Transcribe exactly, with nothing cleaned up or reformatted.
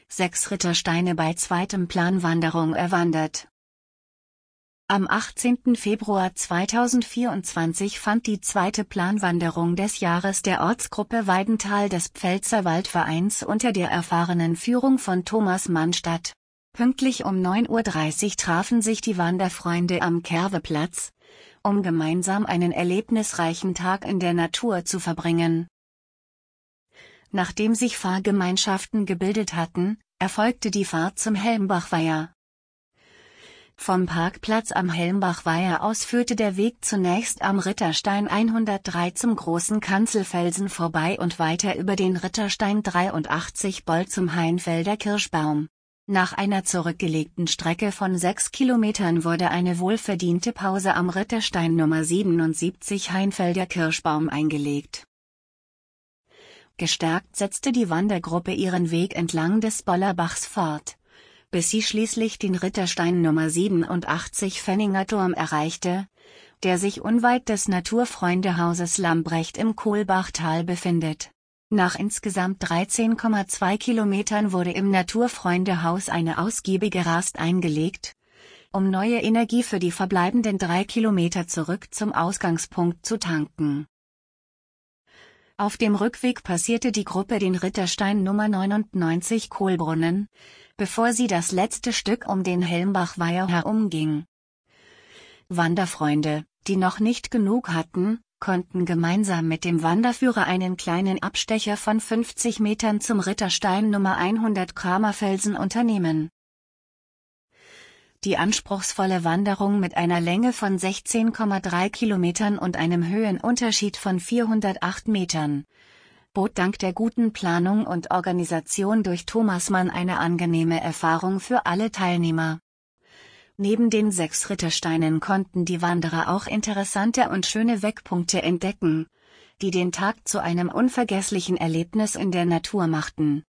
sechs Rittersteine bei zweitem Planwanderung erwandert. Am achtzehnten Februar zweitausendvierundzwanzig fand die zweite Planwanderung des Jahres der Ortsgruppe Weidental des Pfälzerwald-Vereins unter der erfahrenen Führung von Thomas Mann statt. Pünktlich um neun Uhr dreißig trafen sich die Wanderfreunde am Kerveplatz, um gemeinsam einen erlebnisreichen Tag in der Natur zu verbringen. Nachdem sich Fahrgemeinschaften gebildet hatten, erfolgte die Fahrt zum Helmbachweiher. Vom Parkplatz am Helmbachweiher aus führte der Weg zunächst am Ritterstein hundertdrei zum Großen Kanzelfelsen vorbei und weiter über den Ritterstein dreiundachtzig Boll zum Heinfelder Kirschbaum. Nach einer zurückgelegten Strecke von sechs Kilometern wurde eine wohlverdiente Pause am Ritterstein Nummer siebenundsiebzig Heinfelder Kirschbaum eingelegt. Gestärkt setzte die Wandergruppe ihren Weg entlang des Bollerbachs fort, bis sie schließlich den Ritterstein Nummer siebenundachtzig Fenninger Turm erreichte, der sich unweit des Naturfreundehauses Lambrecht im Kohlbachtal befindet. Nach insgesamt dreizehn Komma zwei Kilometern wurde im Naturfreundehaus eine ausgiebige Rast eingelegt, um neue Energie für die verbleibenden drei Kilometer zurück zum Ausgangspunkt zu tanken. Auf dem Rückweg passierte die Gruppe den Ritterstein Nummer neunundneunzig Kohlbrunnen, bevor sie das letzte Stück um den Helmbachweiher herumging. Wanderfreunde, die noch nicht genug hatten, konnten gemeinsam mit dem Wanderführer einen kleinen Abstecher von fünfzig Metern zum Ritterstein Nummer hundert Kramerfelsen unternehmen. Die anspruchsvolle Wanderung mit einer Länge von sechzehn Komma drei Kilometern und einem Höhenunterschied von vierhundertacht Metern bot dank der guten Planung und Organisation durch Thomas Mann eine angenehme Erfahrung für alle Teilnehmer. Neben den sechs Rittersteinen konnten die Wanderer auch interessante und schöne Wegpunkte entdecken, die den Tag zu einem unvergesslichen Erlebnis in der Natur machten.